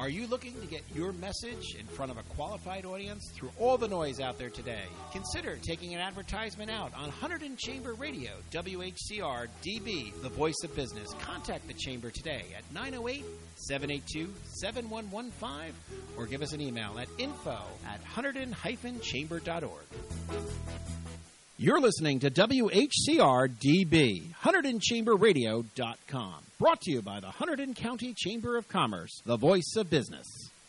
Are you looking to get your message in front of a qualified audience through all the noise out there today? Consider taking an advertisement out on Hunterdon Chamber Radio, WHCR DB, the voice of business. Contact the Chamber today at 908-782-7115 or give us an email at info@hunterdon-chamber.org. You're listening to WHCR DB, HunterdonChamberRadio.com. Brought to you by the Hunterdon County Chamber of Commerce, the voice of business.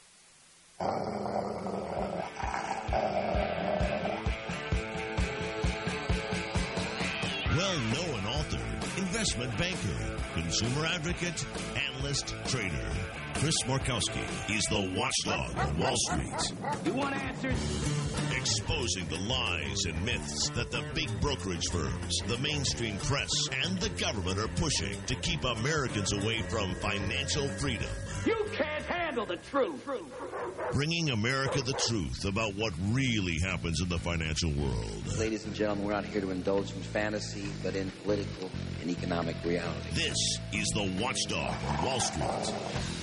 Well-known author, investment banker, consumer advocate, analyst, trader. Chris Markowski is the watchdog of Wall Street. You want answers? Exposing the lies and myths that the big brokerage firms, the mainstream press, and the government are pushing to keep Americans away from financial freedom. You can't handle the truth. Bringing America the truth about what really happens in the financial world. Ladies and gentlemen, we're not here to indulge in fantasy, but in political and economic reality. This is the watchdog of Wall Street.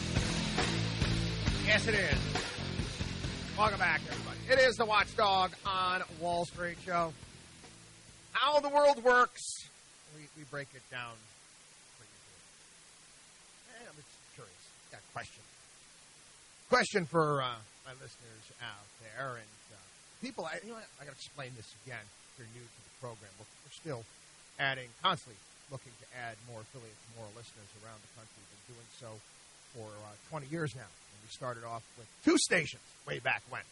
Yes, it is. Welcome back, everybody. It is the Watchdog on Wall Street show. How the world works, we break it down for you. And I'm just curious. Got a question. Question for my listeners out there. And people, I got to explain this again if you're new to the program. We're still constantly looking to add more affiliates, more listeners around the country. We've been doing so for 20 years now. And we started off with 2 stations way back when.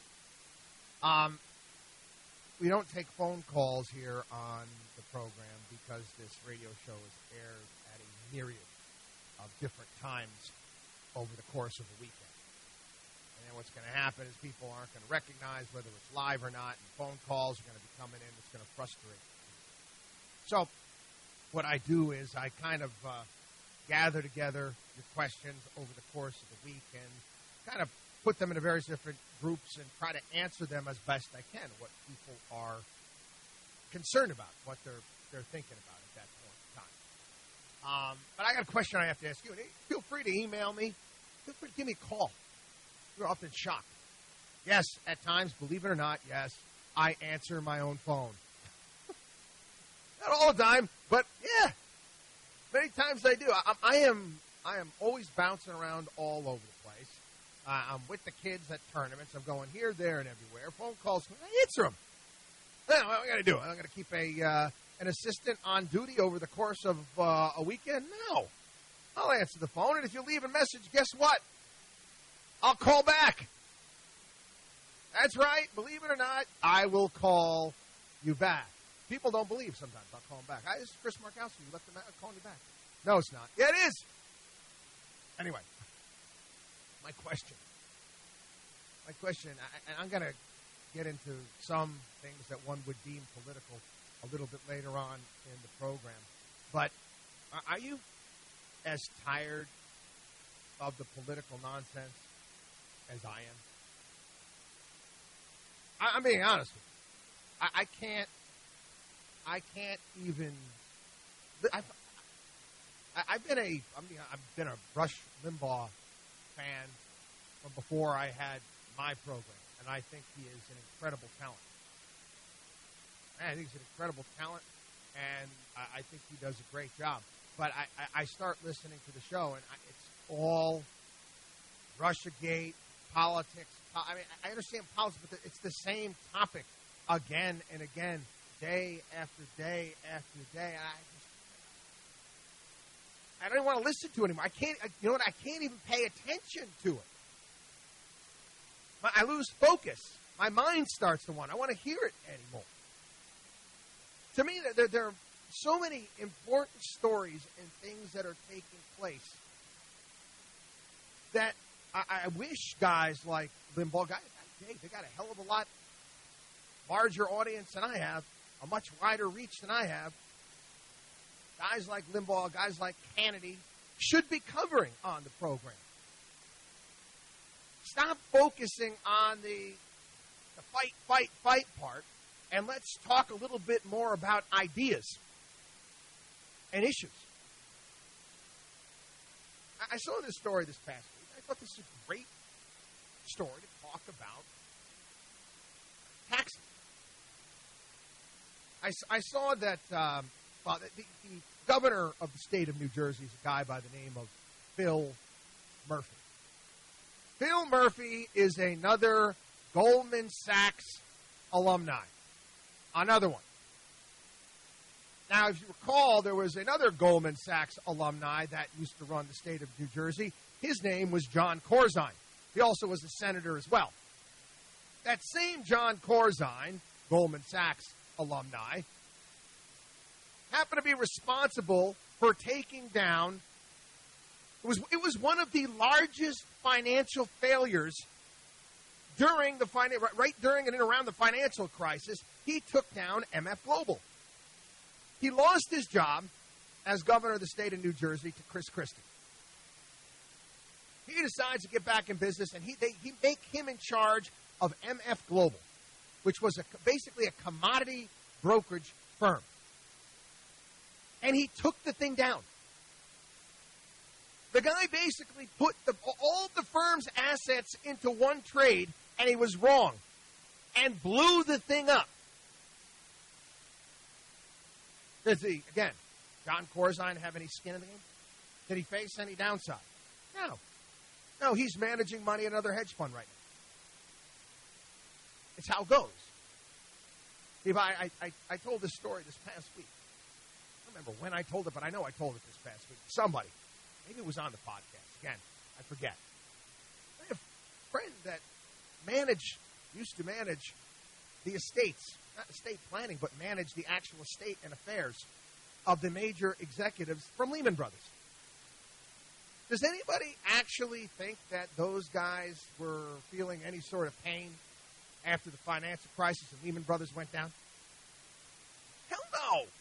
We don't take phone calls here on the program because this radio show is aired at a myriad of different times over the course of a weekend. And then what's going to happen is people aren't going to recognize whether it's live or not, and phone calls are going to be coming in. It's going to frustrate people. So what I do is I kind of gather together your questions over the course of the week and kind of put them into various different groups and try to answer them as best I can, what people are concerned about, what they're thinking about at that point in time. But I got a question I have to ask you. Feel free to email me. Feel free to give me a call. You're often shocked. Yes, at times, believe it or not, yes, I answer my own phone. Not all the time, but yeah, many times I do. I am always bouncing around all over the place. I'm with the kids at tournaments. I'm going here, there, and everywhere. Phone calls, I answer them. Then what am I going to do? I'm going to keep an assistant on duty over the course of a weekend? No. I'll answer the phone, and if you leave a message, guess what? I'll call back. That's right. Believe it or not, I will call you back. People don't believe sometimes. I'll call them back. This is Chris Markowski. You left them out. I'm calling you back. No, it's not. Yeah, it is. Anyway. My question, and I'm going to get into some things that one would deem political a little bit later on in the program. But are you as tired of the political nonsense as I am? I'm being honest with you. I can't even. I've been a Rush Limbaugh fan from before I had my program, and I think he is an incredible talent. I think he's an incredible talent, and I think he does a great job. But I start listening to the show, and it's all Russiagate, politics. I mean, I understand politics, but it's the same topic again and again, day after day after day. And I don't even want to listen to it anymore. I can't. You know what? I can't even pay attention to it. I lose focus. My mind starts to wander. I want to hear it anymore. To me, there are so many important stories and things that are taking place that I wish guys like Limbaugh, they got a hell of a lot larger audience than I have, a much wider reach than I have. Guys like Limbaugh, guys like Hannity should be covering on the program. Stop focusing on the fight part, and let's talk a little bit more about ideas and issues. I saw this story this past week. I thought this was a great story to talk about taxes. I saw that the governor of the state of New Jersey is a guy by the name of Phil Murphy. Phil Murphy is another Goldman Sachs alumni. Another one. Now, if you recall, there was another Goldman Sachs alumni that used to run the state of New Jersey. His name was John Corzine. He also was a senator as well. That same John Corzine, Goldman Sachs alumni, happened to be responsible for taking down, it was one of the largest financial failures during the right during and around the financial crisis. He took down MF Global. He lost his job as governor of the state of New Jersey to Chris Christie. He decides to get back in business, and he make him in charge of MF Global, which was basically a commodity brokerage firm. And he took the thing down. The guy basically put all the firm's assets into one trade, and he was wrong, and blew the thing up. Does he, again, John Corzine have any skin in the game? Did he face any downside? No. No, he's managing money in another hedge fund right now. It's how it goes. I told this story this past week. I don't remember when I told it, but I know I told it this past week. Somebody. Maybe it was on the podcast. Again, I forget. I have a friend that used to manage the estates, not estate planning, but manage the actual estate and affairs of the major executives from Lehman Brothers. Does anybody actually think that those guys were feeling any sort of pain after the financial crisis and Lehman Brothers went down? Hell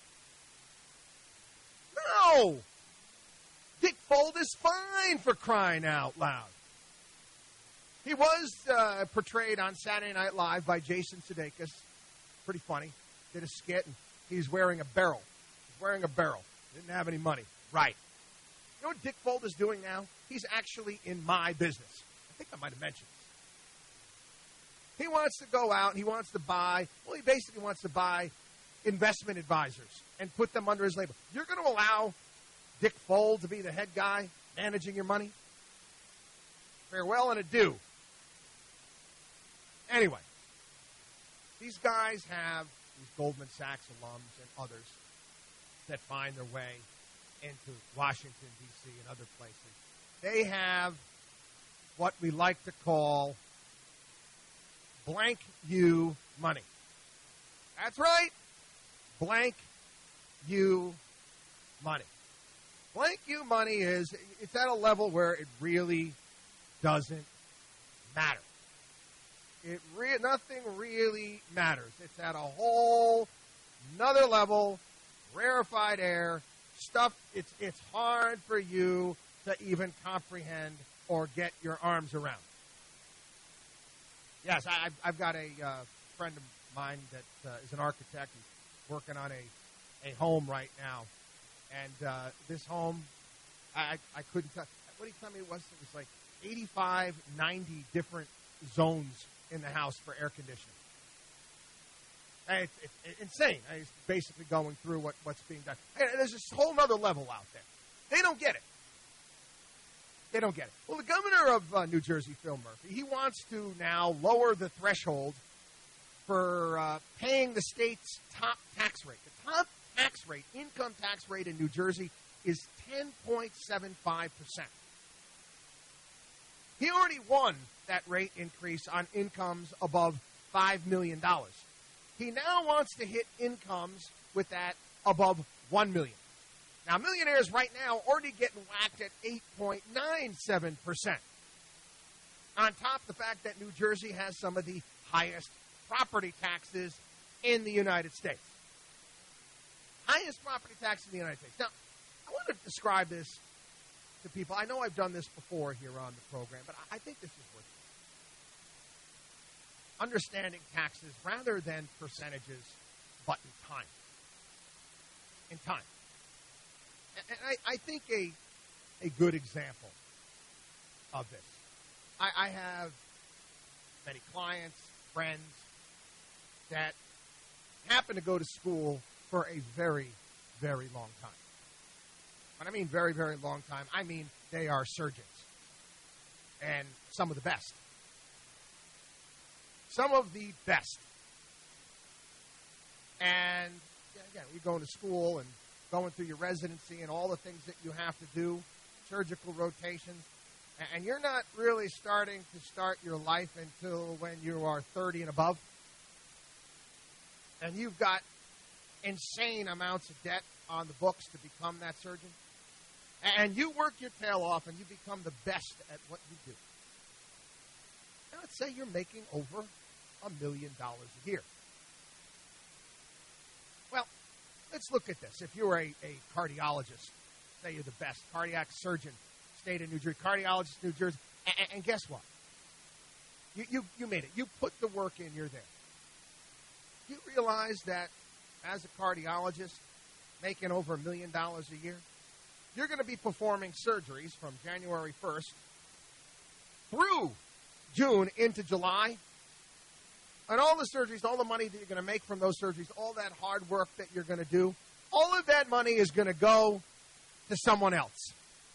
no. No. Dick Fold is fine, for crying out loud. He was portrayed on Saturday Night Live by Jason Sudeikis. Pretty funny. Did a skit, and he's wearing a barrel. Didn't have any money. Right. You know what Dick Fold is doing now? He's actually in my business. I think I might have mentioned this. He wants to go out and he basically wants to buy investment advisors and put them under his label. You're going to allow Dick Fold to be the head guy managing your money? Farewell and adieu. Anyway, these guys have these Goldman Sachs alums and others that find their way into Washington, D.C. and other places. They have what we like to call blank you money. That's right. Blank you money. Blank you money it's at a level where it really doesn't matter. Nothing really matters. It's at a whole another level, rarefied air, stuff it's hard for you to even comprehend or get your arms around. Yes, I've got a friend of mine that is an architect. He's working on a home right now. And this home, I couldn't tell. What did he tell me it was? It was like 85, 90 different zones in the house for air conditioning. It's insane. He's basically going through what's being done. And there's this whole other level out there. They don't get it. Well, the governor of New Jersey, Phil Murphy, he wants to now lower the threshold for paying the state's top tax rate. The top tax rate, income tax rate in New Jersey is 10.75%. He already won that rate increase on incomes above $5 million. He now wants to hit incomes with that above $1 million. Now, millionaires right now already getting whacked at 8.97%. On top of the fact that New Jersey has some of the highest property taxes in the United States. Highest property tax in the United States. Now, I want to describe this to people. I know I've done this before here on the program, but I think this is worth it. Understanding taxes rather than percentages, but in time. In time. And I think a good example of this. I have many clients, friends that happen to go to school for a very, very long time. When I mean very, very long time, I mean they are surgeons. And some of the best. Some of the best. And, again, you're going to school and going through your residency and all the things that you have to do, surgical rotations, and you're not really starting to start your life until when you are 30 and above. And you've got insane amounts of debt on the books to become that surgeon. And you work your tail off and you become the best at what you do. Now, let's say you're making over $1 million a year. Well, let's look at this. If you're a cardiologist, say you're the best cardiac surgeon, state of New Jersey, cardiologist, New Jersey, and guess what? You made it. You put the work in, you're there. You realize that as a cardiologist, making over $1 million a year, you're going to be performing surgeries from January 1st through June into July. And all the surgeries, all the money that you're going to make from those surgeries, all that hard work that you're going to do, all of that money is going to go to someone else.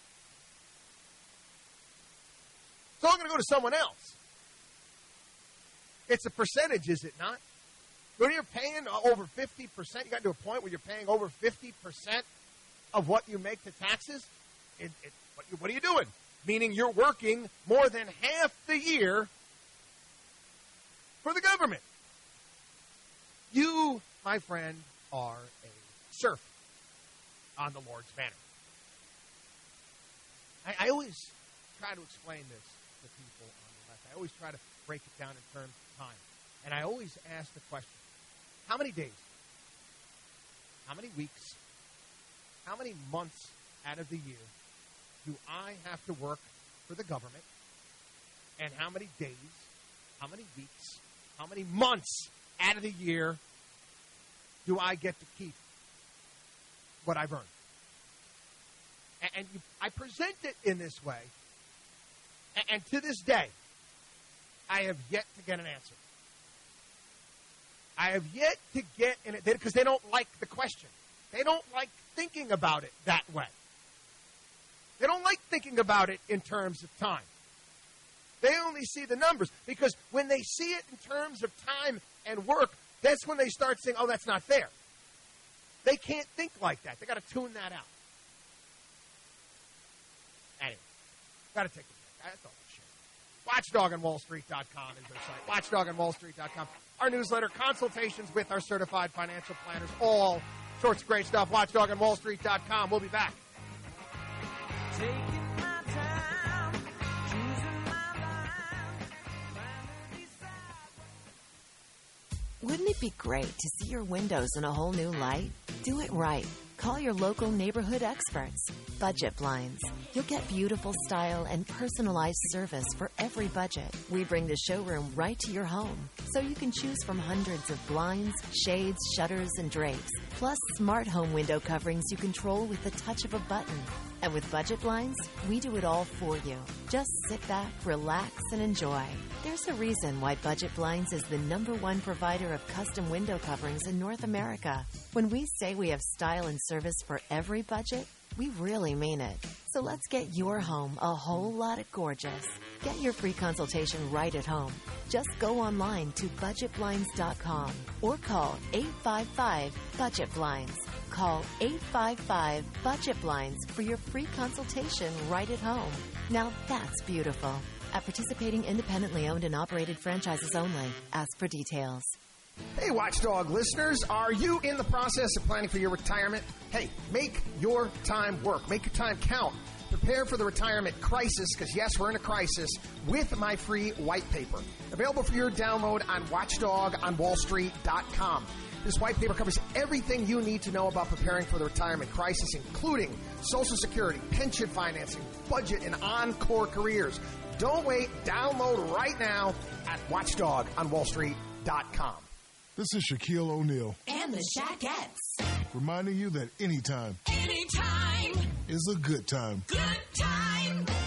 It's all going to go to someone else. It's a percentage, is it not? When you're paying over 50%, you got to a point where you're paying over 50% of what you make to taxes. What are you doing? Meaning you're working more than half the year for the government. You, my friend, are a serf on the Lord's banner. I always try to explain this to people on the left. I always try to break it down in terms of time. And I always ask the question, how many days, how many weeks, how many months out of the year do I have to work for the government? And how many days, how many weeks, how many months out of the year do I get to keep what I've earned? And I present it in this way. And to this day, I have yet to get an answer. I have yet to get in it, because they don't like the question. They don't like thinking about it that way. They don't like thinking about it in terms of time. They only see the numbers, because when they see it in terms of time and work, that's when they start saying, oh, that's not fair. They can't think like that. They got to tune that out. Anyway, got to take a break. That's all that shit. WatchdogOnWallStreet.com is our site. WatchdogOnWallStreet.com. Our newsletter, consultations with our certified financial planners, all sorts of great stuff. WatchdogOnWallStreet.com. We'll be back. Taking my time, choosing my line, trying to decide. Wouldn't it be great to see your windows in a whole new light? Do it right. Call your local neighborhood experts. Budget Blinds. You'll get beautiful style and personalized service for every budget. We bring the showroom right to your home, so you can choose from hundreds of blinds, shades, shutters, and drapes, plus smart home window coverings you control with the touch of a button. And with Budget Blinds, we do it all for you. Just sit back, relax, and enjoy. There's a reason why Budget Blinds is the #1 provider of custom window coverings in North America. When we say we have style and service for every budget, we really mean it. So let's get your home a whole lot of gorgeous. Get your free consultation right at home. Just go online to budgetblinds.com or call 855-BUDGET-BLINDS. Call 855-BUDGET-BLINDS for your free consultation right at home. Now that's beautiful. At participating independently owned and operated franchises only. Ask for details. Hey, Watchdog listeners, are you in the process of planning for your retirement? Hey, make your time work. Make your time count. Prepare for the retirement crisis, because yes, we're in a crisis, with my free white paper. Available for your download on watchdogonwallstreet.com. This white paper covers everything you need to know about preparing for the retirement crisis, including Social Security, pension financing, budget, and encore careers. Don't wait. Download right now at watchdogonwallstreet.com. This is Shaquille O'Neal. And the Shaquettes. Reminding you that anytime Anytime. is a good time. Good time.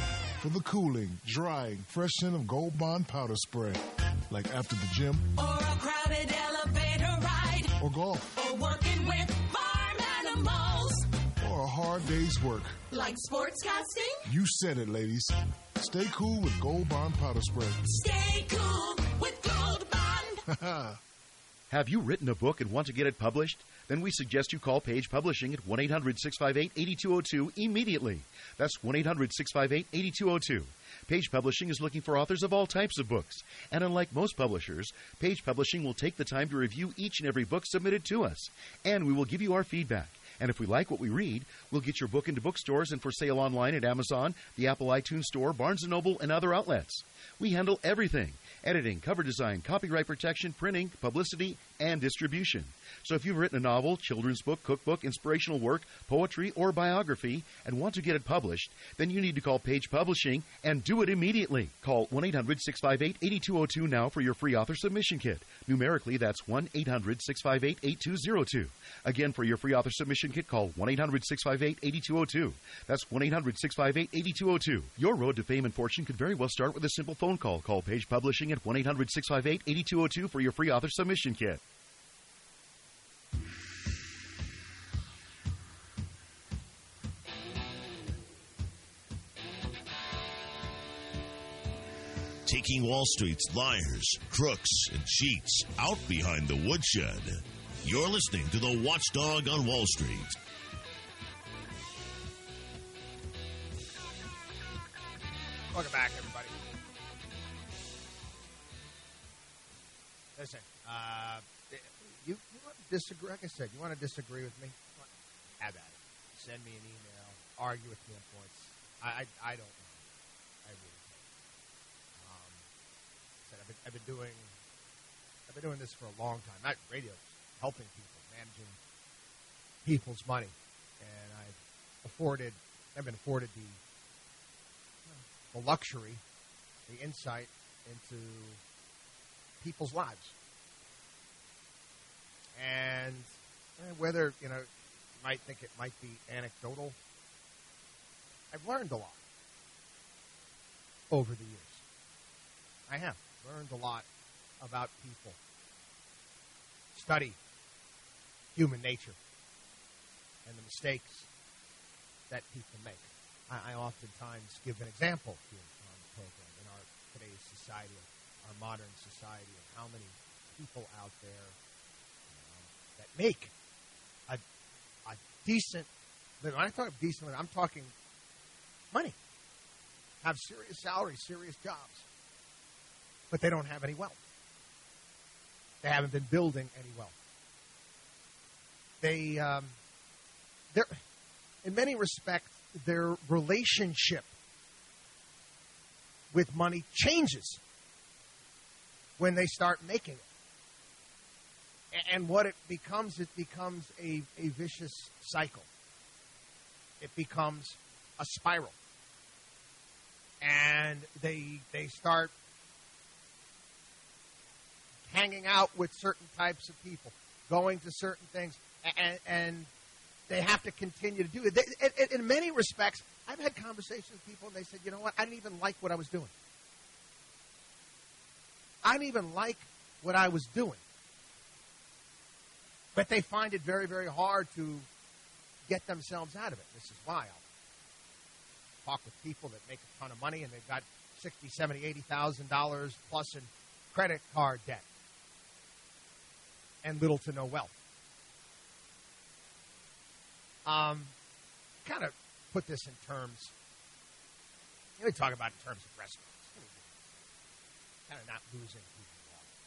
for the cooling, drying, fresh scent of Gold Bond powder spray. Like after the gym. Or a crowded elevator ride. Or golf. Or working with farm animals. Or a hard day's work. Like sportscasting? You said it, ladies. Stay cool with Gold Bond powder spray. Stay cool with Gold Bond. Have you written a book and want to get it published? Then we suggest you call Page Publishing at 1-800-658-8202 immediately. That's 1-800-658-8202. Page Publishing is looking for authors of all types of books. And unlike most publishers, Page Publishing will take the time to review each and every book submitted to us. And we will give you our feedback. And if we like what we read, we'll get your book into bookstores and for sale online at Amazon, the Apple iTunes Store, Barnes & Noble, and other outlets. We handle everything: editing, cover design, copyright protection, printing, publicity, and distribution. So if you've written a novel, children's book, cookbook, inspirational work, poetry, or biography and want to get it published, then you need to call Page Publishing and do it immediately. Call 1-800-658-8202 now for your free author submission kit. Numerically, that's 1-800-658-8202. Again, for your free author submission kit, call 1-800-658-8202. That's 1-800-658-8202. Your road to fame and fortune could very well start with a simple phone call. Call Page Publishing at 1-800-658-8202 for your free author submission kit. Taking Wall Street's liars, crooks, and cheats out behind the woodshed. You're listening to the Watchdog on Wall Street. Welcome back, everybody. Listen, you want to disagree? Like I said, you want to disagree with me? Have at it. Send me an email. Argue with me on points. I don't know. I really don't. I've been doing this for a long time. Not radio, helping people, managing people's money, and I've been afforded the luxury, the insight into people's lives, and whether you might think it might be anecdotal, I've learned a lot over the years. I have learned a lot about people. Study human nature and the mistakes that people make. I oftentimes give an example here on the program in our today's society, our modern society, of how many people out there that make a decent living. When I talk decent living, I'm talking money, have serious salaries, serious jobs, but they don't have any wealth. They haven't been building any wealth. They're, in many respects, their relationship with money changes when they start making it. And what it becomes a vicious cycle. It becomes a spiral. And they start hanging out with certain types of people, going to certain things, and they have to continue to do it. In many respects, I've had conversations with people, and they said, you know what, I didn't even like what I was doing. I didn't even like what I was doing. But they find it very, very hard to get themselves out of it. This is why I'll talk with people that make a ton of money, and they've got $60,000, $70,000, $80,000 plus in credit card debt and little to no wealth. Kind of put this in terms. Let me talk about it in terms of restaurants. Kind of not losing people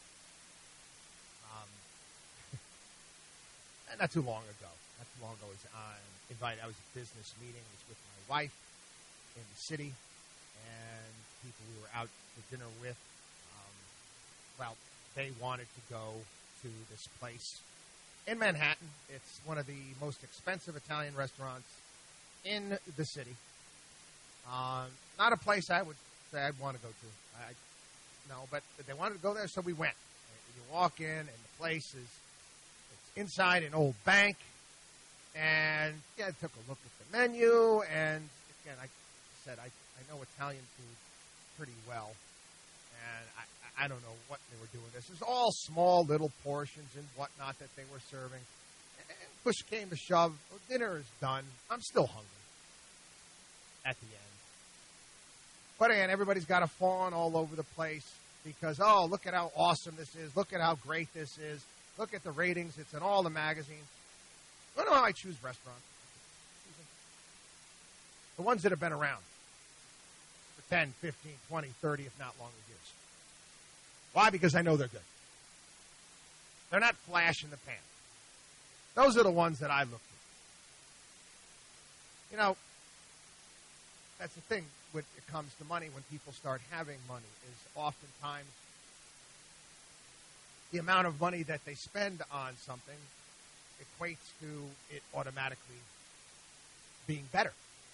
long. Not too long ago. I was invited. I was at a business meeting. I was with my wife in the city, and people we were out for dinner with. They wanted to go to this place in Manhattan. It's one of the most expensive Italian restaurants in the city. Not a place I would say I'd want to go to. But they wanted to go there, so we went. You walk in, and the place it's inside an old bank. And I took a look at the menu, and again, I said, I know Italian food pretty well, and I don't know what they were doing. This is all small little portions and whatnot that they were serving. And push came to shove. Well, dinner is done. I'm still hungry at the end. But again, everybody's got a fawn all over the place because, oh, look at how awesome this is. Look at how great this is. Look at the ratings. It's in all the magazines. I don't know how I choose restaurants. The ones that have been around for 10, 15, 20, 30, if not longer years. Why? Because I know they're good. They're not flash in the pan. Those are the ones that I look for. You know, that's the thing when it comes to money, when people start having money, is oftentimes the amount of money that they spend on something equates to it automatically being better.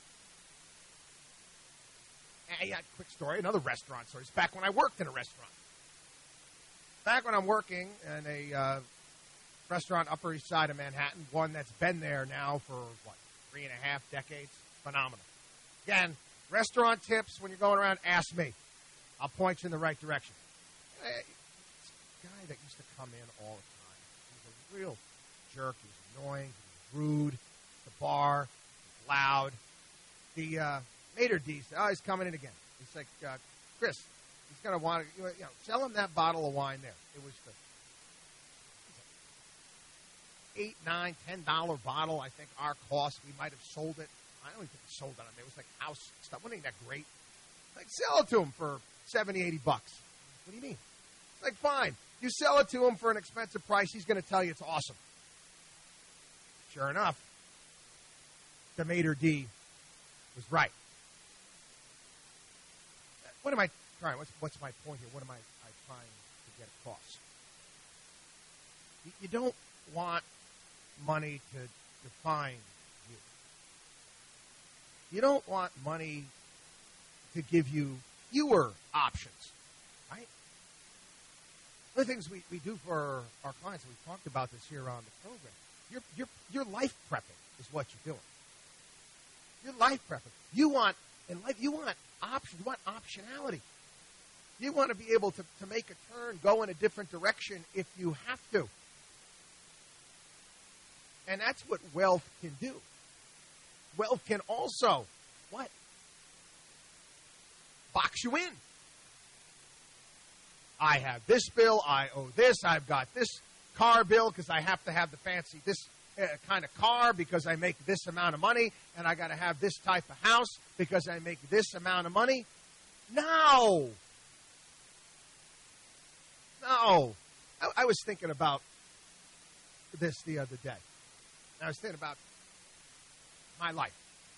And yeah, quick story, another restaurant story. It's back when I worked in a restaurant. Back when I'm working in a restaurant Upper East Side of Manhattan, one that's been there now for, 3.5 decades. Phenomenal. Again, restaurant tips, when you're going around, ask me. I'll point you in the right direction. This guy that used to come in all the time, he was a real jerk. He was annoying. He was rude. The bar, loud. The maitre d' said, oh, he's coming in again. He's like, Chris, he's going to want to, sell him that bottle of wine there. It was the $8, $9, $10 bottle. I think our cost, we might have sold it. I don't even think we sold it on there. It was like house stuff. Wasn't that great? Like, sell it to him for $70, $80. What do you mean? It's like, fine. You sell it to him for an expensive price, he's going to tell you it's awesome. Sure enough, the maitre d' was right. What am I trying? What's my point here? What am I trying to get across? You don't want money to define you. You don't want money to give you fewer options, right? One of the things we do for our clients, and we've talked about this here on the program, you're life prepping is what you're doing. You're life prepping. You want options. You want optionality. You want to be able to make a turn, go in a different direction if you have to. And that's what wealth can do. Wealth can also, what? Box you in. I have this bill, I owe this, I've got this car bill because I have to have the fancy, this kind of car because I make this amount of money, and I got to have this type of house because I make this amount of money. No. I was thinking about this the other day. I was thinking about my life.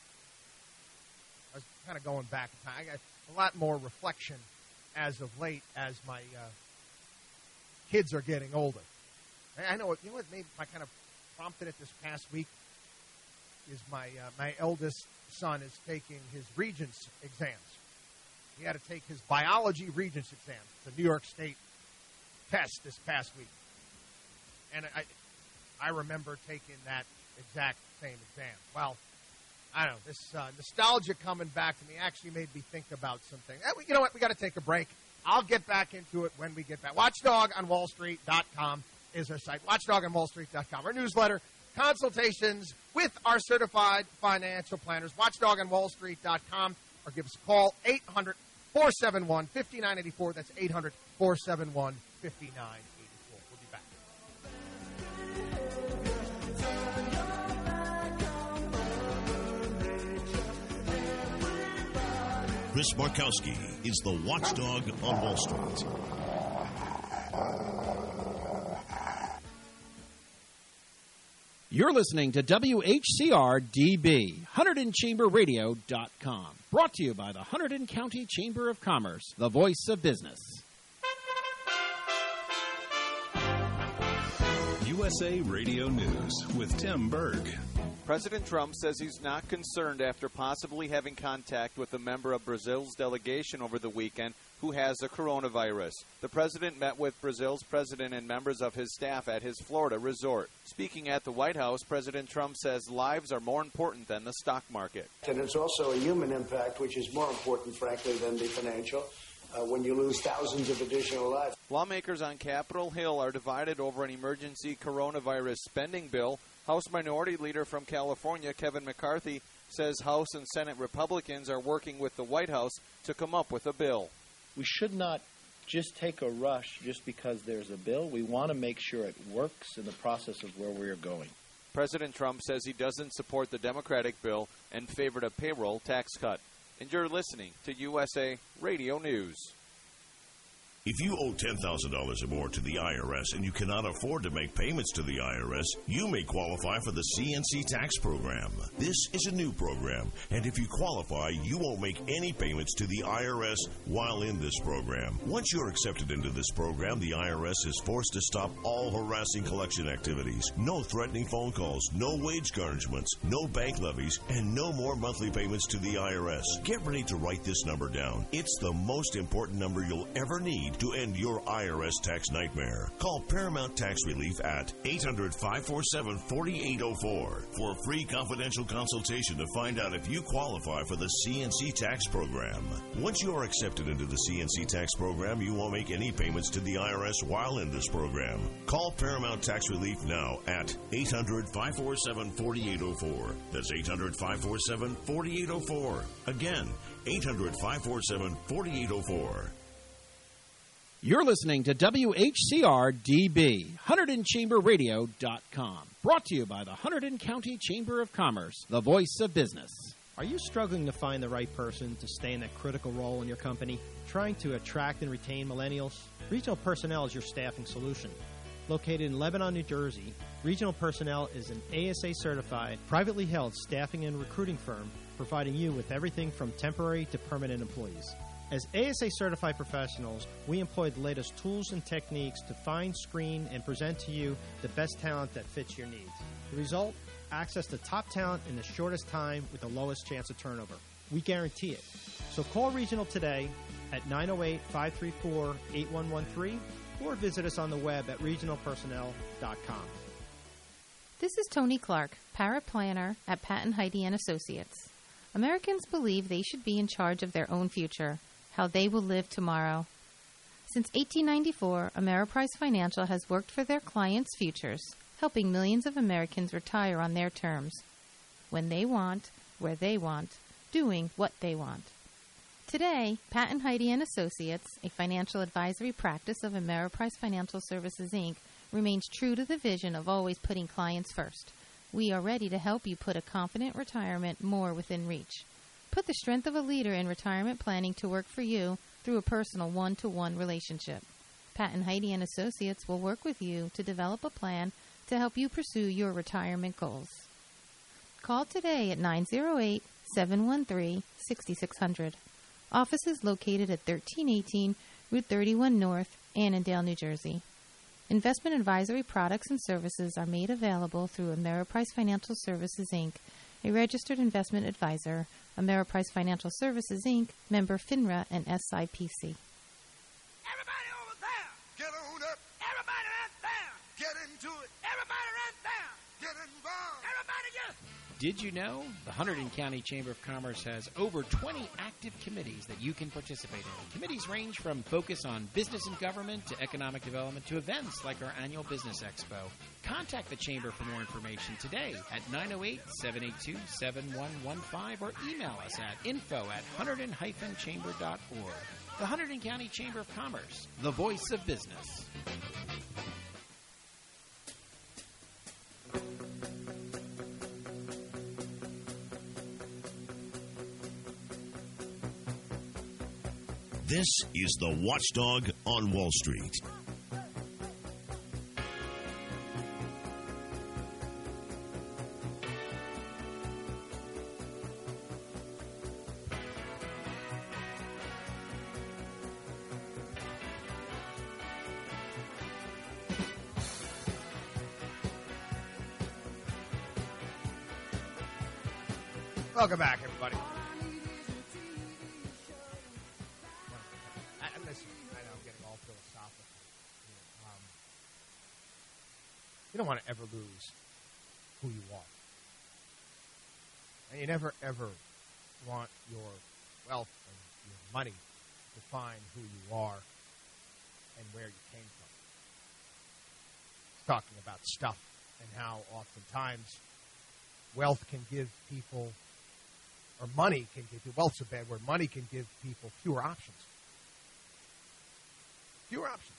I was kind of going back in time. I got a lot more reflection as of late as my kids are getting older. I know what made my kind of prompted it this past week is my eldest son is taking his Regents exams. He had to take his biology Regents exam, the New York State test this past week. And I remember taking that exact same exam. Well, I don't know, this nostalgia coming back to me actually made me think about something. You know what? We got to take a break. I'll get back into it when we get back. WatchDogOnWallStreet.com is our site. WatchDogOnWallStreet.com. Our newsletter, consultations with our certified financial planners. WatchDogOnWallStreet.com, or give us a call, 800-471-5984. That's 800-471-5984. We'll be back. Chris Markowski is the watchdog on Wall Street. You're listening to WHCR-DB, HunterdonChamberRadio.com. Brought to you by the Hunterdon County Chamber of Commerce, the voice of business. USA Radio News with Tim Berg. President Trump says he's not concerned after possibly having contact with a member of Brazil's delegation over the weekend who has the coronavirus. The president met with Brazil's president and members of his staff at his Florida resort. Speaking at the White House, President Trump says lives are more important than the stock market. And it's also a human impact, which is more important, frankly, than the financial. When you lose thousands of additional lives. Lawmakers on Capitol Hill are divided over an emergency coronavirus spending bill. House Minority Leader from California, Kevin McCarthy, says House and Senate Republicans are working with the White House to come up with a bill. We should not just take a rush just because there's a bill. We want to make sure it works in the process of where we are going. President Trump says he doesn't support the Democratic bill and favored a payroll tax cut. And you're listening to USA Radio News. If you owe $10,000 or more to the IRS and you cannot afford to make payments to the IRS, you may qualify for the CNC tax program. This is a new program, and if you qualify, you won't make any payments to the IRS while in this program. Once you're accepted into this program, the IRS is forced to stop all harassing collection activities. No threatening phone calls, no wage garnishments, no bank levies, and no more monthly payments to the IRS. Get ready to write this number down. It's the most important number you'll ever need to end your IRS tax nightmare. Call Paramount Tax Relief at 800-547-4804 for a free confidential consultation to find out if you qualify for the CNC tax program. Once you are accepted into the CNC tax program, you won't make any payments to the IRS while in this program. Call Paramount Tax Relief now at 800-547-4804. That's 800-547-4804. Again, 800-547-4804. You're listening to WHCR-DB, HunterdonChamberRadio.com. Brought to you by the Hunterdon County Chamber of Commerce, the voice of business. Are you struggling to find the right person to stay in that critical role in your company? Trying to attract and retain millennials? Regional Personnel is your staffing solution. Located in Lebanon, New Jersey, Regional Personnel is an ASA-certified, privately held staffing and recruiting firm providing you with everything from temporary to permanent employees. As ASA-certified professionals, we employ the latest tools and techniques to find, screen, and present to you the best talent that fits your needs. The result? Access to top talent in the shortest time with the lowest chance of turnover. We guarantee it. So call Regional today at 908-534-8113 or visit us on the web at regionalpersonnel.com. This is Tony Clark, paraplanner at Patton Heidi & Associates. Americans believe they should be in charge of their own future, how they will live tomorrow. Since 1894, Ameriprise Financial has worked for their clients' futures, helping millions of Americans retire on their terms, when they want, where they want, doing what they want. Today, Patton Heidi & Associates, a financial advisory practice of Ameriprise Financial Services, Inc., remains true to the vision of always putting clients first. We are ready to help you put a confident retirement more within reach. Put the strength of a leader in retirement planning to work for you through a personal one-to-one relationship. Patton Heidi & Associates will work with you to develop a plan to help you pursue your retirement goals. Call today at 908-713-6600. Office is located at 1318 Route 31 North, Annandale, New Jersey. Investment advisory products and services are made available through Ameriprise Financial Services, Inc., a registered investment advisor, Ameriprise Financial Services, Inc., member FINRA and SIPC. Everybody over there! Get on up! Everybody right there! Get into it! Everybody right there! Get involved! Everybody just... Did you know the Hunterdon County Chamber of Commerce has over 20 active committees that you can participate in? Committees range from focus on business and government to economic development to events like our annual Business Expo. Contact the Chamber for more information today at 908-782-7115 or email us at info@hunterdon-chamber.org. The Hunterdon County Chamber of Commerce, the voice of business. This is the Watchdog on Wall Street. Welcome back, everybody. Listen, I know I'm getting all philosophical here. You don't want to ever lose who you are. And you never, ever want your wealth and your money to define who you are and where you came from. It's talking about stuff and how oftentimes wealth can give people, or money can give you, wealth's a bad word, money can give people fewer options. Fewer options.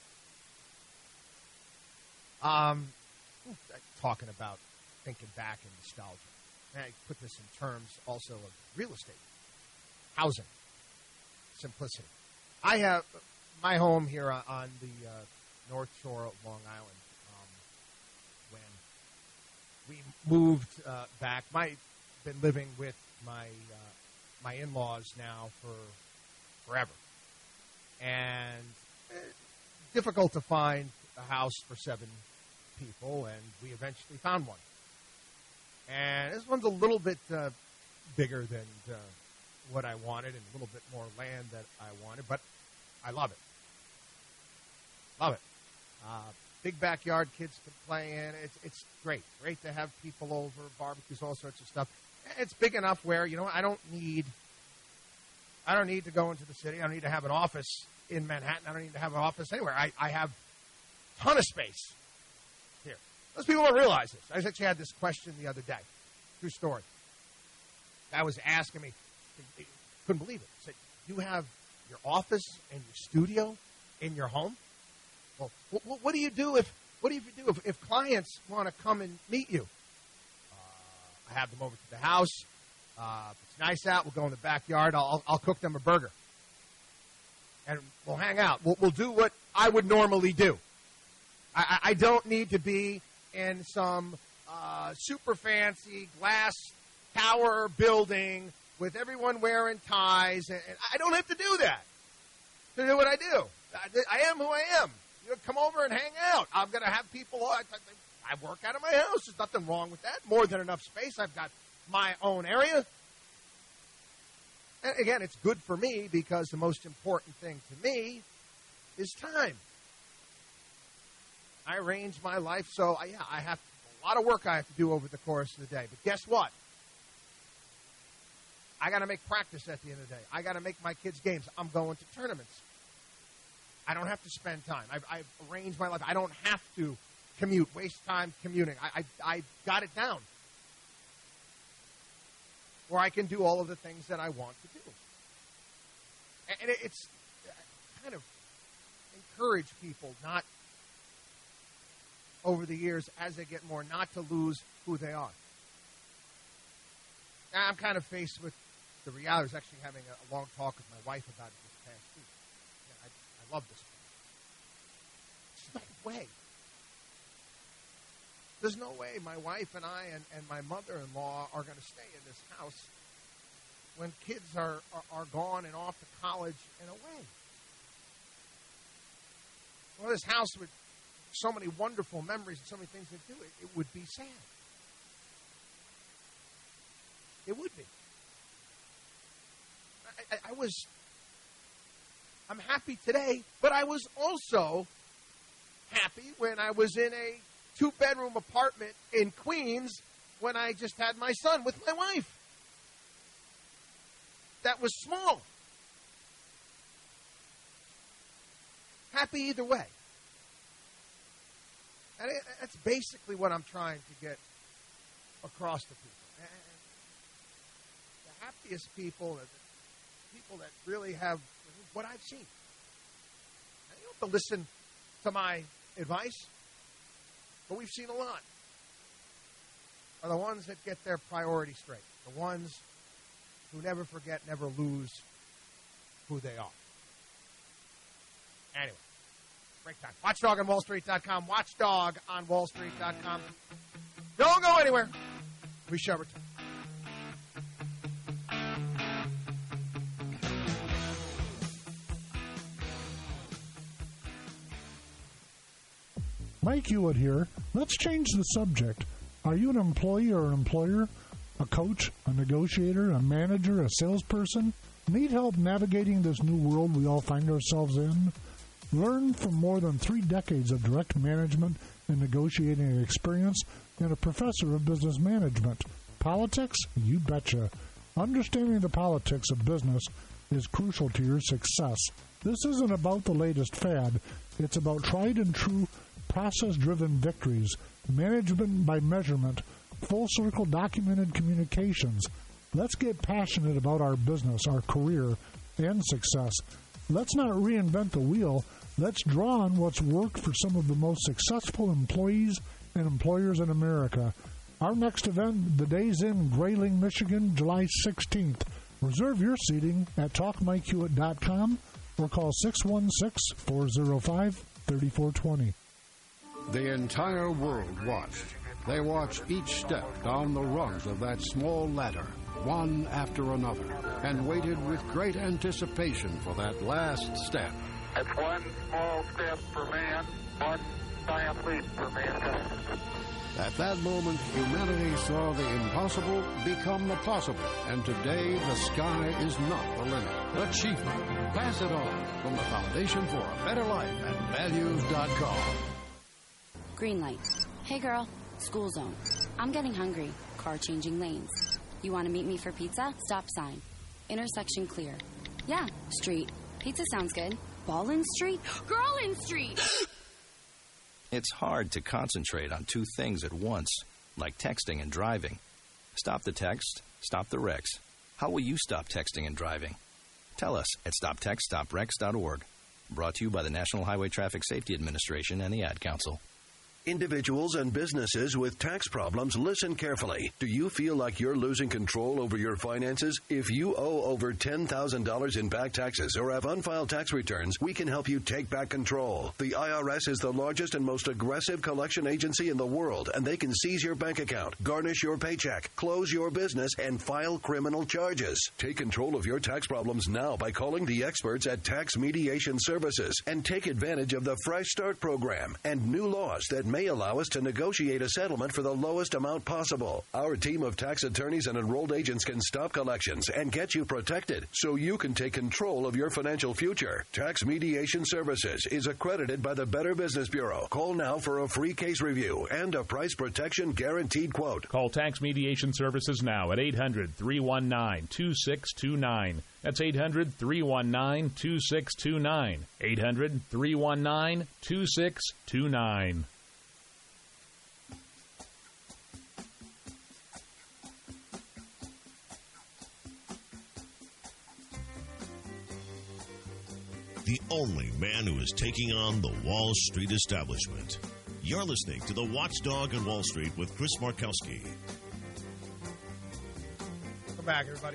Talking about thinking back and nostalgia. And I put this in terms also of real estate, housing, simplicity. I have my home here on the North Shore of Long Island. When we moved back, been living with my in-laws now for forever, and difficult to find a house for 7 people, and we eventually found one. And this one's a little bit bigger than what I wanted, and a little bit more land that I wanted, but I love it. Love it. Big backyard, kids can play in. It's great. Great to have people over, barbecues, all sorts of stuff. It's big enough where, I don't need to go into the city. I don't need to have an office in Manhattan. I don't need to have an office anywhere. I have a ton of space here. Most people don't realize this. I actually had this question the other day. True story. Guy was asking me, couldn't believe it. He said, you have your office and your studio in your home? Well, what do you do if clients want to come and meet you? I have them over to the house. If it's nice out, we'll go in the backyard. I'll cook them a burger. And we'll hang out. We'll do what I would normally do. I don't need to be in some super fancy glass tower building with everyone wearing ties. And I don't have to do that to do what I do. I am who I am. You come over and hang out. I'm going to have people. I work out of my house. There's nothing wrong with that. More than enough space. I've got my own area. And again, it's good for me because the most important thing to me is time. I arrange my life so, I have a lot of work I have to do over the course of the day. But guess what? I got to make practice at the end of the day. I got to make my kids' games. I'm going to tournaments. I don't have to spend time. I've arranged my life. I don't have to commute, waste time commuting. I got it down where I can do all of the things that I want to do. And it's kind of encourage people not, over the years, as they get more, not to lose who they are. Now, I'm kind of faced with the reality. I was actually having a long talk with my wife about it this past week. I love this place. There's no way. There's no way my wife and I and my mother-in-law are going to stay in this house when kids are gone and off to college and away. Well, this house with so many wonderful memories and so many things to do, it would be sad. It would be. I'm happy today, but I was also happy when I was in a 2-bedroom apartment in Queens when I just had my son with my wife. That was small. Happy either way. And that's basically what I'm trying to get across to people. And the happiest people are the people that really have what I've seen. Now, you don't have to listen to my advice, but we've seen a lot. Are the ones that get their priorities straight. The ones who never forget, never lose who they are. Anyway, break time. Watchdog on WallStreet.com. Watchdog on WallStreet.com. Don't go anywhere. We shall return. Mike Hewitt here. Let's change the subject. Are you an employee or an employer? A coach, a negotiator, a manager, a salesperson? Need help navigating this new world we all find ourselves in? Learn from more than 3 decades of direct management and negotiating experience and a professor of business management. Politics? You betcha. Understanding the politics of business is crucial to your success. This isn't about the latest fad. It's about tried and true, process-driven victories, management by measurement, full-circle documented communications. Let's get passionate about our business, our career, and success. Let's not reinvent the wheel. Let's draw on what's worked for some of the most successful employees and employers in America. Our next event, The Days Inn, Grayling, Michigan, July 16th. Reserve your seating at talkmikehewitt.com or call 616-405-3420. The entire world watched. They watched each step down the rungs of that small ladder, one after another, and waited with great anticipation for that last step. It's one small step for man, one giant leap for mankind. At that moment, humanity saw the impossible become the possible, and today the sky is not the limit. Achievement. Pass it on from the Foundation for a Better Life at values.com. Green light. Hey girl, school zone. I'm getting hungry. Car changing lanes. You want to meet me for pizza? Stop sign. Intersection clear. Yeah, street. Pizza sounds good. Ballin Street? Girlin Street! It's hard to concentrate on 2 things at once, like texting and driving. Stop the text, stop the wrecks. How will you stop texting and driving? Tell us at stoptextstopwrecks.org. Brought to you by the National Highway Traffic Safety Administration and the Ad Council. Individuals and businesses with tax problems, listen carefully. Do you feel like you're losing control over your finances? If you owe over $10,000 in back taxes or have unfiled tax returns, we can help you take back control. The IRS is the largest and most aggressive collection agency in the world, and they can seize your bank account, garnish your paycheck, close your business, and file criminal charges. Take control of your tax problems now by calling the experts at Tax Mediation Services and take advantage of the Fresh Start program and new laws that may allow us to negotiate a settlement for the lowest amount possible. Our team of tax attorneys and enrolled agents can stop collections and get you protected so you can take control of your financial future. Tax Mediation Services is accredited by the Better Business Bureau. Call now for a free case review and a price protection guaranteed quote. Call Tax Mediation Services now at 800-319-2629. That's 800-319-2629. 800-319-2629. The only man who is taking on the Wall Street establishment. You're listening to The Watchdog on Wall Street with Chris Markowski. Welcome back, everybody.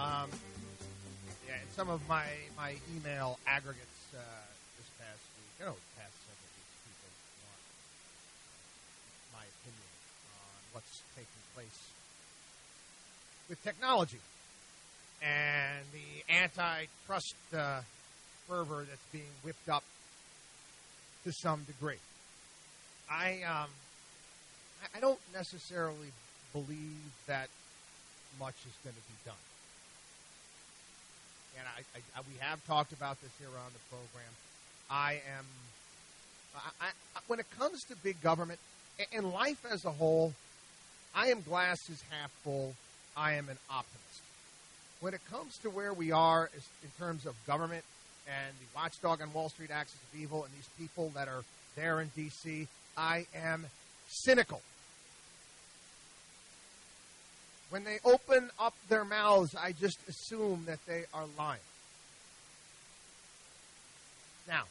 Some of my email aggregates this past week, past several weeks, people want my opinion on what's taking place with technology and the antitrust fervor that's being whipped up to some degree. I don't necessarily believe that much is going to be done. And we have talked about this here on the program. When it comes to big government and life as a whole, I am glasses half full. I am an optimist. When it comes to where we are in terms of government and the watchdog on Wall Street axis of evil and these people that are there in D.C., I am cynical. When they open up their mouths, I just assume that they are lying. Now,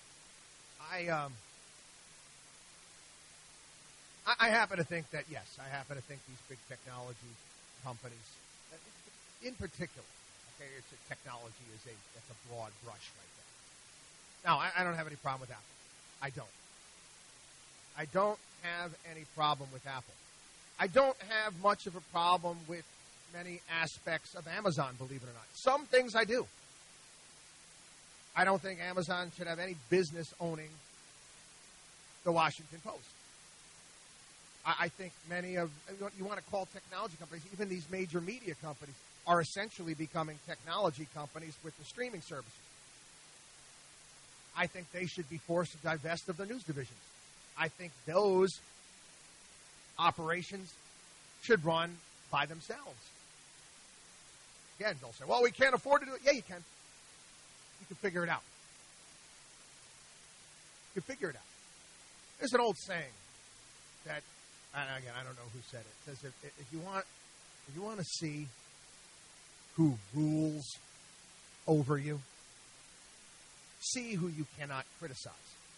I happen to think that, yes, I happen to think these big technology companies, in particular, okay, technology is that's a broad brush right there. Now, I don't have any problem with Apple. I don't have any problem with Apple. I don't have much of a problem with many aspects of Amazon, believe it or not. Some things I do. I don't think Amazon should have any business owning the Washington Post. I think many of, you want to call technology companies, even these major media companies, are essentially becoming technology companies with the streaming services. I think they should be forced to divest of their news divisions. I think those operations should run by themselves. Again, they'll say, well, we can't afford to do it. Yeah, you can. You can figure it out. You can figure it out. There's an old saying that, and again, I don't know who said it. It says if you want to see who rules over you, see who you cannot criticize.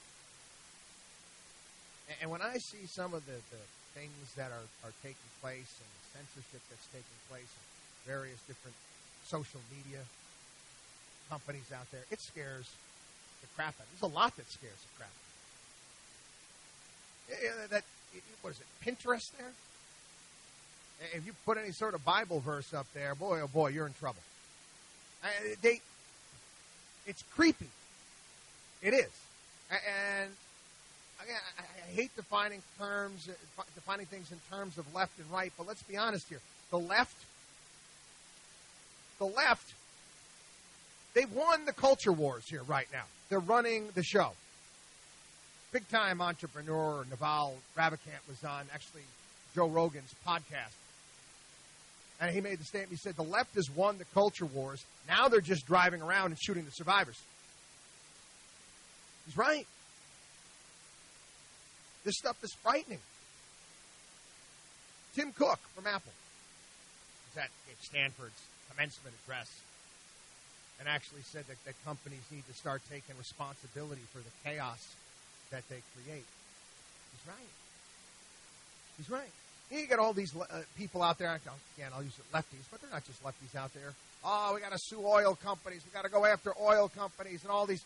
And when I see some of the things that are taking place and the censorship that's taking place in various different social media companies out there, it scares the crap out of me. There's a lot that scares the crap out of me. What is it, Pinterest there? If you put any sort of Bible verse up there, boy, oh boy, you're in trouble. It's creepy. It is. And again, I hate defining things in terms of left and right, but let's be honest here. The left, they've won the culture wars here right now. They're running the show. Big-time entrepreneur Naval Ravikant was on, actually, Joe Rogan's podcast. And he made the statement, he said, the left has won the culture wars. Now they're just driving around and shooting the survivors. He's right. This stuff is frightening. Tim Cook from Apple was at Stanford's commencement address and actually said that companies need to start taking responsibility for the chaos that they create. He's right. He's right. You got all these people out there, again, I'll use it lefties, but they're not just lefties out there. Oh, we got to sue oil companies. We got to go after oil companies and all these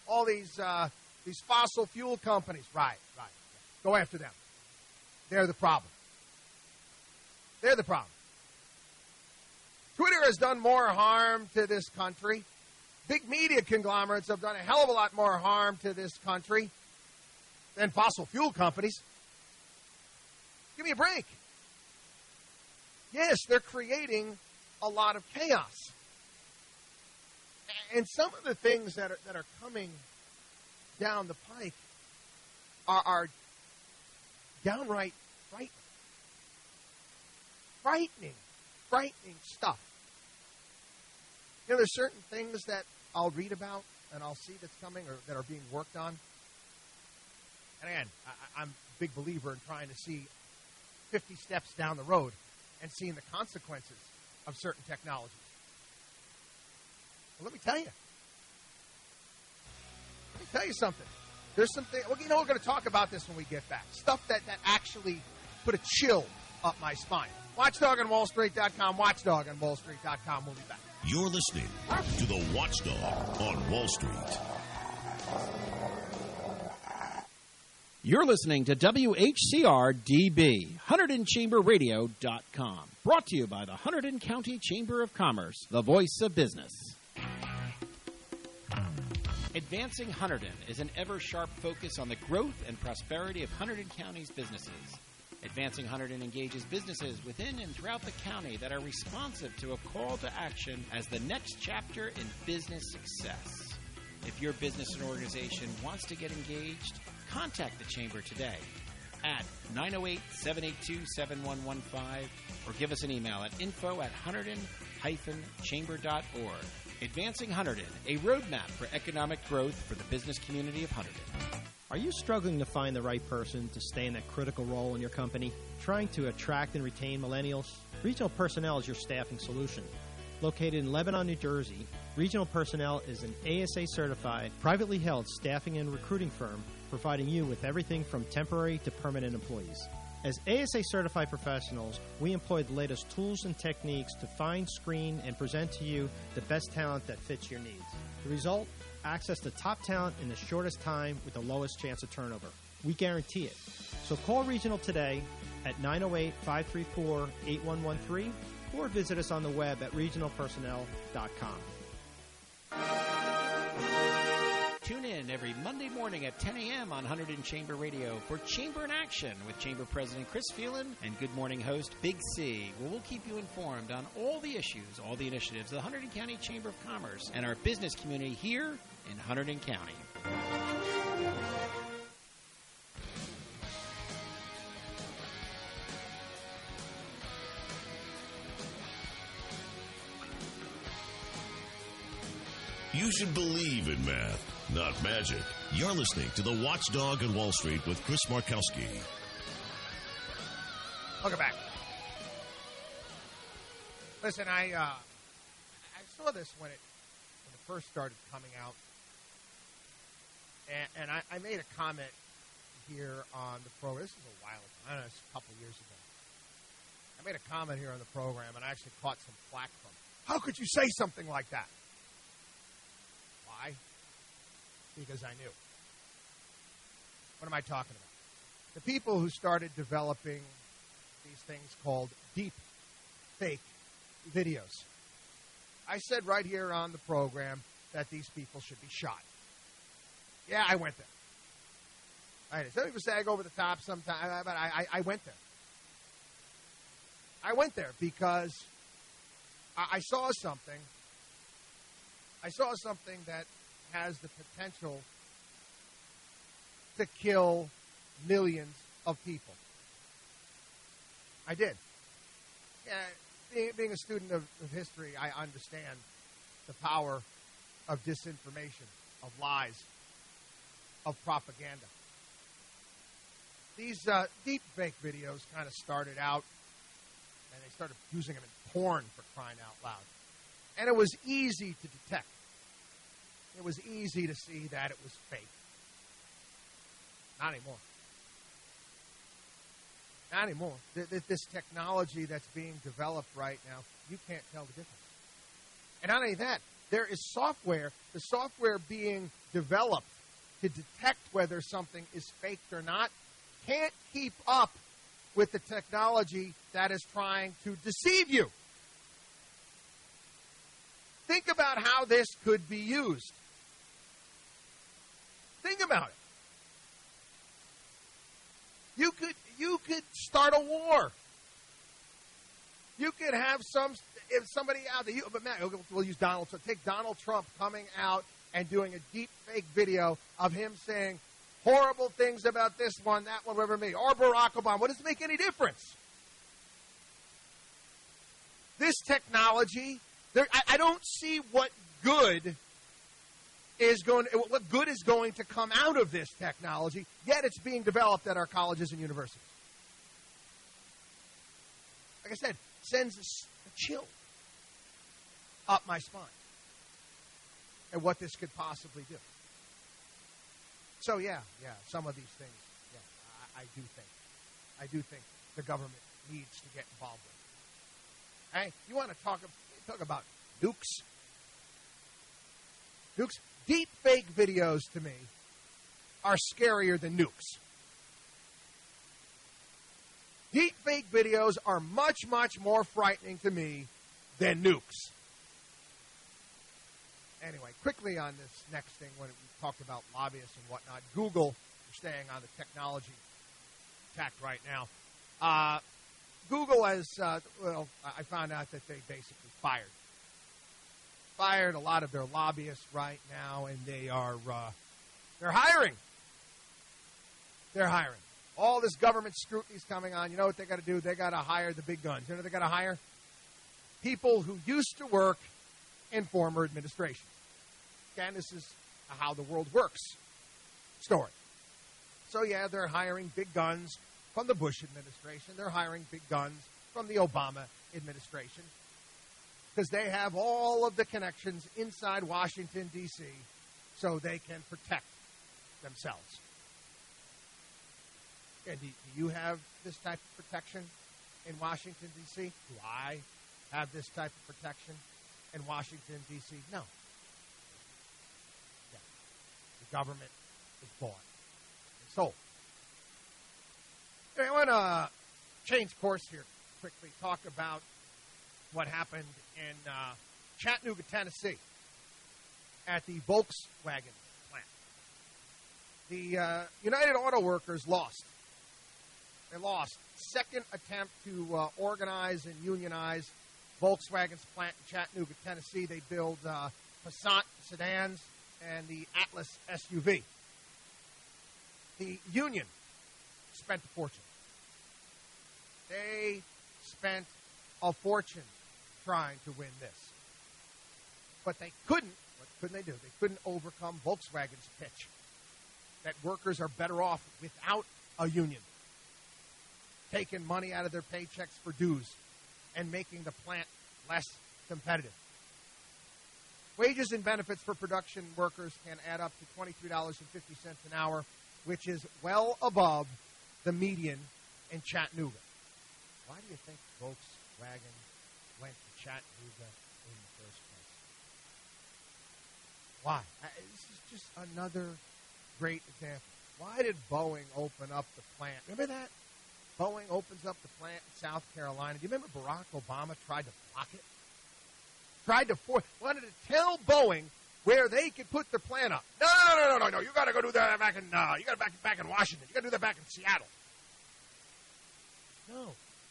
fossil fuel companies. Right. Go after them. They're the problem. They're the problem. Twitter has done more harm to this country. Big media conglomerates have done a hell of a lot more harm to this country than fossil fuel companies. Give me a break. Yes, they're creating a lot of chaos. And some of the things that are coming down the pike are downright frightening stuff. You know, there's certain things that I'll read about and I'll see that's coming or that are being worked on. And again, I'm a big believer in trying to see 50 steps down the road and seeing the consequences of certain technologies. Well, let me tell you something. There's something, well, you know, we're going to talk about this when we get back. Stuff that actually put a chill up my spine. WatchDogOnWallStreet.com, WatchDogOnWallStreet.com. We'll be back. You're listening to The Watchdog on Wall Street. You're listening to WHCR-DB, HunterdonChamberRadio.com. Brought to you by the Hunterdon County Chamber of Commerce, the voice of business. Advancing Hunterdon is an ever-sharp focus on the growth and prosperity of Hunterdon County's businesses. Advancing Hunterdon engages businesses within and throughout the county that are responsive to a call to action as the next chapter in business success. If your business and organization wants to get engaged, contact the Chamber today at 908-782-7115 or give us an email at info@hunterdon-chamber.org. Advancing Hunterdon, a roadmap for economic growth for the business community of Hunterdon. Are you struggling to find the right person to stay in that critical role in your company? Trying to attract and retain millennials? Regional Personnel is your staffing solution. Located in Lebanon, New Jersey, Regional Personnel is an ASA-certified, privately held staffing and recruiting firm providing you with everything from temporary to permanent employees. As ASA-certified professionals, we employ the latest tools and techniques to find, screen, and present to you the best talent that fits your needs. The result? Access to top talent in the shortest time with the lowest chance of turnover. We guarantee it. So call Regional today at 908-534-8113 or visit us on the web at regionalpersonnel.com. Tune in every Monday morning at 10 a.m. on Hunterdon Chamber Radio for Chamber in Action with Chamber President Chris Phelan and Good Morning host Big C, where we'll keep you informed on all the issues, all the initiatives of the Hunterdon County Chamber of Commerce and our business community here in Hunterdon County. You should believe in math, not magic. You're listening to The Watchdog on Wall Street with Chris Markowski. Welcome back. Listen, I saw this when it first started coming out, and I made a comment here on the program. This is a while ago. I don't know, it's a couple of years ago. I made a comment here on the program, and I actually caught some flack from it. How could you say something like that? Why? Because I knew. What am I talking about? The people who started developing these things called deep fake videos. I said right here on the program that these people should be shot. Yeah, I went there. Some people say I go over the top sometimes, but I went there. I went there because I saw something. I saw something that has the potential to kill millions of people. I did. Yeah, being a student of history, I understand the power of disinformation, of lies, of propaganda. These deep fake videos kind of started out, and they started using them in porn, for crying out loud. And it was easy to detect. It was easy to see that it was fake. Not anymore. Not anymore. This technology that's being developed right now, you can't tell the difference. And not only that, there is software, the software being developed to detect whether something is faked or not, can't keep up with the technology that is trying to deceive you. Think about how this could be used. Think about it. You could start a war. You could have somebody out there. But Matt, we'll use Donald Trump. Take Donald Trump coming out and doing a deep fake video of him saying horrible things about this one, that one, whatever it may be, or Barack Obama. What does it make any difference? This technology, I don't see what good is going to come out of this technology, yet it's being developed at our colleges and universities. Like I said, sends a chill up my spine at what this could possibly do. So yeah, some of these things, yeah, I do think the government needs to get involved with. Hey, you want to talk about nukes? Nukes? Deep fake videos to me are scarier than nukes. Deep fake videos are much, much more frightening to me than nukes. Anyway, quickly on this next thing, when we talked about lobbyists and whatnot, Google, we're staying on the technology tack right now. Google has, I found out that they basically fired a lot of their lobbyists right now, and they're hiring. They're hiring. All this government scrutiny is coming on. You know what they got to do? They got to hire the big guns. You know what they got to hire? People who used to work in former administration. Again, this is how the world works story. So, yeah, they're hiring big guns from the Bush administration. They're hiring big guns from the Obama administration because they have all of the connections inside Washington, D.C., so they can protect themselves. And do you have this type of protection in Washington, D.C.? Do I have this type of protection in Washington, D.C.? No. Yeah. The government is bought and sold. I want to change course here quickly, talk about what happened in Chattanooga, Tennessee at the Volkswagen plant. The United Auto Workers lost. They lost. Second attempt to organize and unionize Volkswagen's plant in Chattanooga, Tennessee. They build Passat sedans and the Atlas SUV. The union spent a fortune. They spent a fortune trying to win this. But they couldn't. What couldn't they do? They couldn't overcome Volkswagen's pitch that workers are better off without a union, taking money out of their paychecks for dues and making the plant less competitive. Wages and benefits for production workers can add up to $23.50 an hour, which is well above the median in Chattanooga. Why do you think Volkswagen went to Chattanooga in the first place? Why? This is just another great example. Why did Boeing open up the plant? Remember that? Boeing opens up the plant in South Carolina. Do you remember Barack Obama tried to block it? Wanted to tell Boeing where they could put their plant up. No. You got to go do that back in back in Washington. You got to do that back in Seattle. No.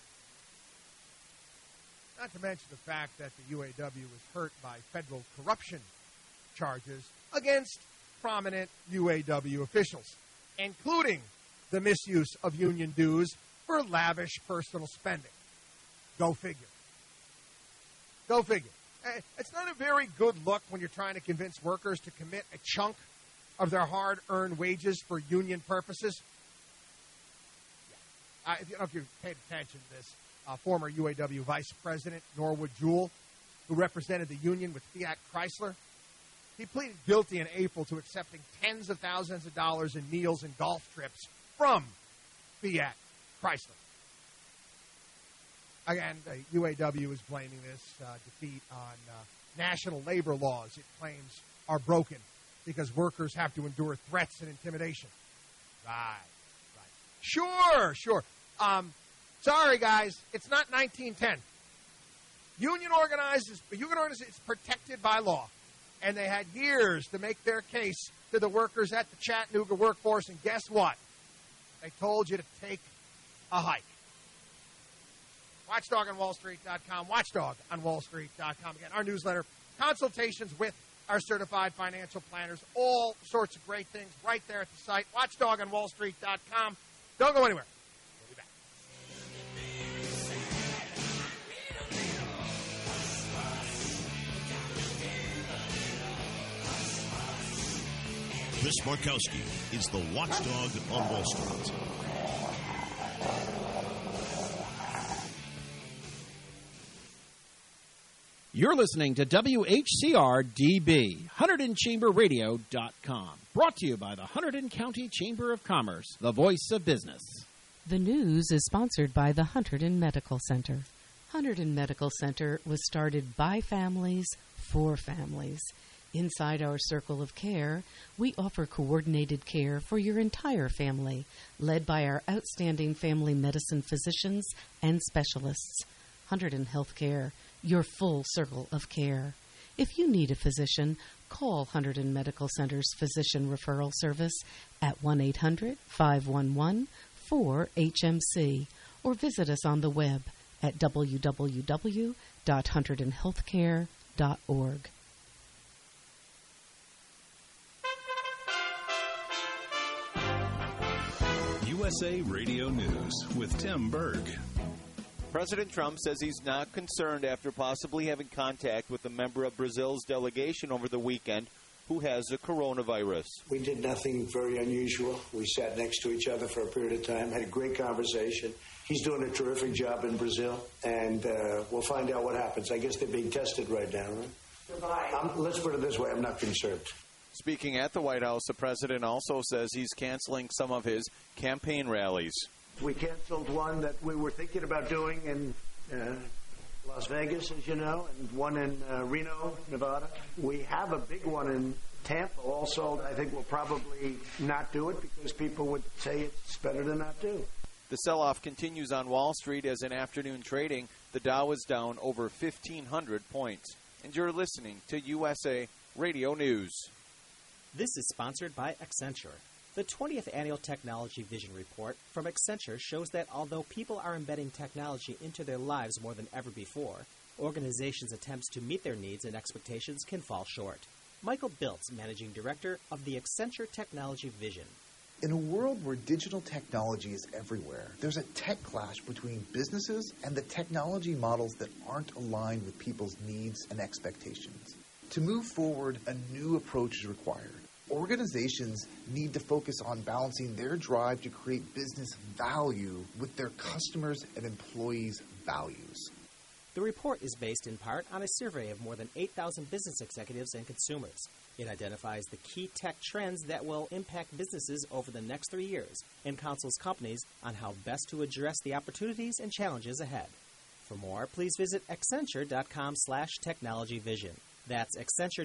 Not to mention the fact that the UAW was hurt by federal corruption charges against prominent UAW officials, including the misuse of union dues for lavish personal spending. Go figure. Go figure. It's not a very good look when you're trying to convince workers to commit a chunk of their hard-earned wages for union purposes. I don't know if you've paid attention to this. Former UAW Vice President Norwood Jewell, who represented the union with Fiat Chrysler, he pleaded guilty in April to accepting tens of thousands of dollars in meals and golf trips from Fiat Chrysler. Again, the UAW is blaming this defeat on national labor laws it claims are broken because workers have to endure threats and intimidation. Right. Sure. Sorry, guys, it's not 1910. Union organized is protected by law, and they had years to make their case to the workers at the Chattanooga workforce, and guess what? They told you to take a hike. WatchdogOnWallStreet.com, WatchdogOnWallStreet.com. Again, our newsletter, consultations with our certified financial planners, all sorts of great things right there at the site, WatchdogOnWallStreet.com. Don't go anywhere. We'll be back. Chris Markowski is the watchdog on Wall Street. You're listening to WHCR-DB, HunterdonChamberRadio.com. Brought to you by the Hunterdon County Chamber of Commerce, the voice of business. The news is sponsored by the Hunterdon Medical Center. Hunterdon Medical Center was started by families for families. Inside our circle of care, we offer coordinated care for your entire family, led by our outstanding family medicine physicians and specialists. Hunterdon Healthcare, your full circle of care. If you need a physician, call Hunterdon Medical Center's Physician Referral Service at 1-800-511-4HMC or visit us on the web at www.hunterdonhealthcare.org. USA Radio News with Tim Berg. President Trump says he's not concerned after possibly having contact with a member of Brazil's delegation over the weekend who has the coronavirus. We did nothing very unusual. We sat next to each other for a period of time, had a great conversation. He's doing a terrific job in Brazil, and we'll find out what happens. I guess they're being tested right now, right? Goodbye. Let's put it this way, I'm not concerned. Speaking at the White House, the president also says he's canceling some of his campaign rallies. We canceled one that we were thinking about doing in Las Vegas, as you know, and one in Reno, Nevada. We have a big one in Tampa also. I think we'll probably not do it because people would say it's better to not do. The sell-off continues on Wall Street as in afternoon trading, the Dow is down over 1,500 points. And you're listening to USA Radio News. This is sponsored by Accenture. The 20th Annual Technology Vision Report from Accenture shows that although people are embedding technology into their lives more than ever before, organizations' attempts to meet their needs and expectations can fall short. Michael Biltz, Managing Director of the Accenture Technology Vision. In a world where digital technology is everywhere, there's a tech clash between businesses and the technology models that aren't aligned with people's needs and expectations. To move forward, a new approach is required. Organizations need to focus on balancing their drive to create business value with their customers' and employees' values. The report is based in part on a survey of more than 8,000 business executives and consumers. It identifies the key tech trends that will impact businesses over the next 3 years and counsels companies on how best to address the opportunities and challenges ahead. For more, please visit Accenture.com/technologyvision. That's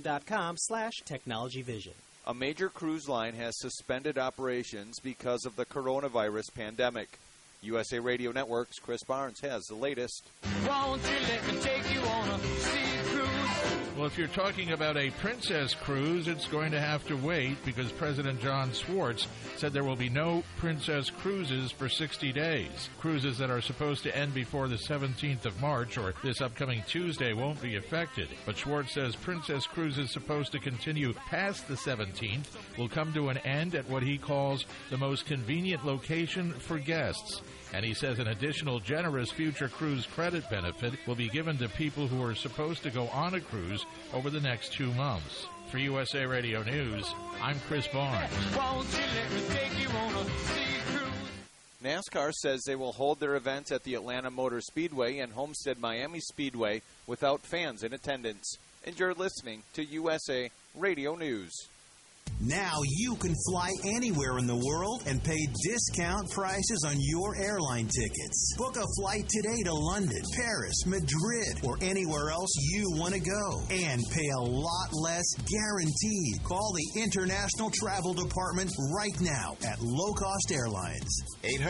Accenture.com/technologyvision. A major cruise line has suspended operations because of the coronavirus pandemic. USA Radio Network's Chris Barnes has the latest. Won't you let me take you on a sea cruise? Well, if you're talking about a princess cruise, it's going to have to wait because President John Swartz said there will be no princess cruises for 60 days. Cruises that are supposed to end before the 17th of March or this upcoming Tuesday won't be affected. But Swartz says princess cruises supposed to continue past the 17th will come to an end at what he calls the most convenient location for guests. And he says an additional generous future cruise credit benefit will be given to people who are supposed to go on a cruise over the next 2 months. For USA Radio News, I'm Chris Barnes. Won't you let me take you on a sea cruise? NASCAR says they will hold their events at the Atlanta Motor Speedway and Homestead Miami Speedway without fans in attendance. And you're listening to USA Radio News. Now you can fly anywhere in the world and pay discount prices on your airline tickets. Book a flight today to London, Paris, Madrid, or anywhere else you want to go. And pay a lot less guaranteed. Call the International Travel Department right now at Low Cost Airlines.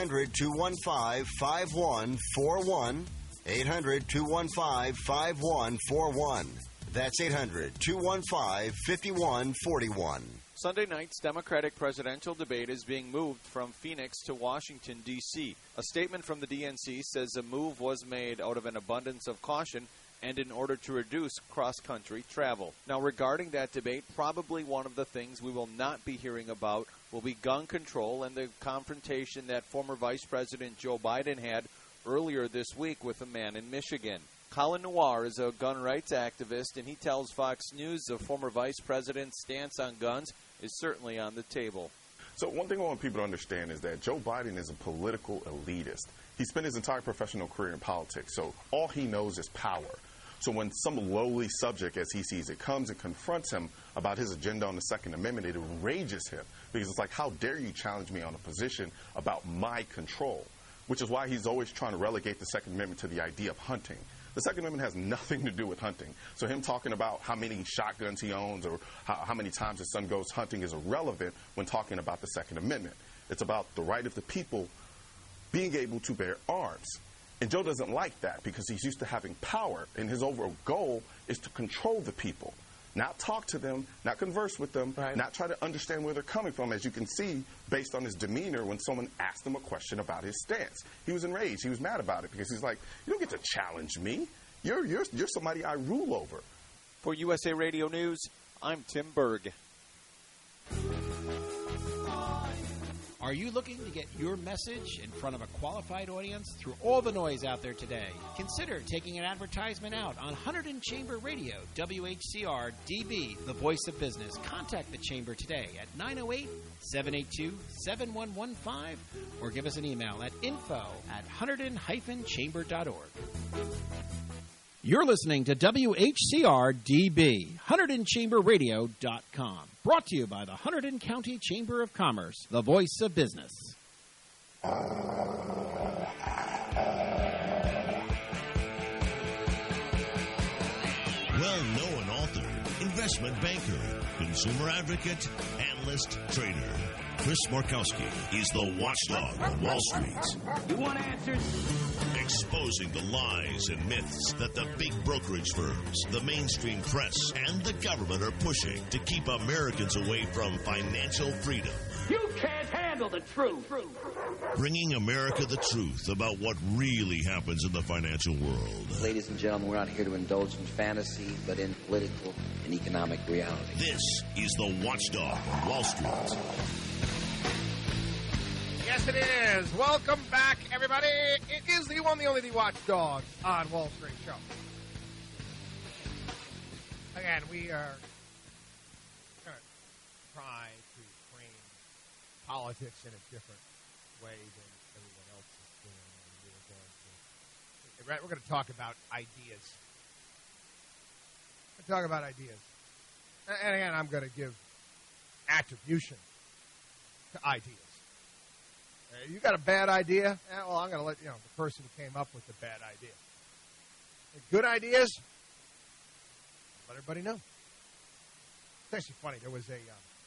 800-215-5141. 800-215-5141. That's 800-215-5141. Sunday night's Democratic presidential debate is being moved from Phoenix to Washington, D.C. A statement from the DNC says the move was made out of an abundance of caution and in order to reduce cross-country travel. Now, regarding that debate, probably one of the things we will not be hearing about will be gun control and the confrontation that former Vice President Joe Biden had earlier this week with a man in Michigan. Colin Noir is a gun rights activist, and he tells Fox News the former vice president's stance on guns is certainly on the table. So one thing I want people to understand is that Joe Biden is a political elitist. He spent his entire professional career in politics, so all he knows is power. So when some lowly subject, as he sees it, comes and confronts him about his agenda on the Second Amendment, it enrages him because it's like, how dare you challenge me on a position about my control? Which is why he's always trying to relegate the Second Amendment to the idea of hunting. The Second Amendment has nothing to do with hunting. So him talking about how many shotguns he owns or how many times his son goes hunting is irrelevant when talking about the Second Amendment. It's about the right of the people being able to bear arms. And Joe doesn't like that because he's used to having power, and his overall goal is to control the people. Not talk to them, not converse with them, not try to understand where they're coming from, as you can see based on his demeanor when someone asked him a question about his stance. He was enraged. He was mad about it because he's like, you don't get to challenge me. You're somebody I rule over. For USA Radio News, I'm Tim Berg. Are you looking to get your message in front of a qualified audience through all the noise out there today? Consider taking an advertisement out on Hunterdon Chamber Radio, WHCR DB, the voice of business. Contact the Chamber today at 908-782-7115 or give us an email at info@hunterdon-chamber.org. You're listening to WHCR DB, HunterdonChamberRadio.com. Brought to you by the Hunterdon County Chamber of Commerce, the voice of business. Well-known author, investment banker, consumer advocate, analyst, trader. Chris Markowski is the watchdog on Wall Street. You want answers? Exposing the lies and myths that the big brokerage firms, the mainstream press, and the government are pushing to keep Americans away from financial freedom. You can't handle the truth. Bringing America the truth about what really happens in the financial world. Ladies and gentlemen, we're not here to indulge in fantasy, but in political and economic reality. This is the Watchdog on Wall Street. Yes, it is. Welcome back, everybody. It is the one, the only, the Watchdog on Wall Street show. Again, we are going to try to frame politics in a different way than everyone else is doing. We're going to talk about ideas. And again, I'm going to give attribution to ideas. You got a bad idea? Well, I'm going to let the person who came up with the bad idea. Good ideas? Let everybody know. It's actually funny. There was a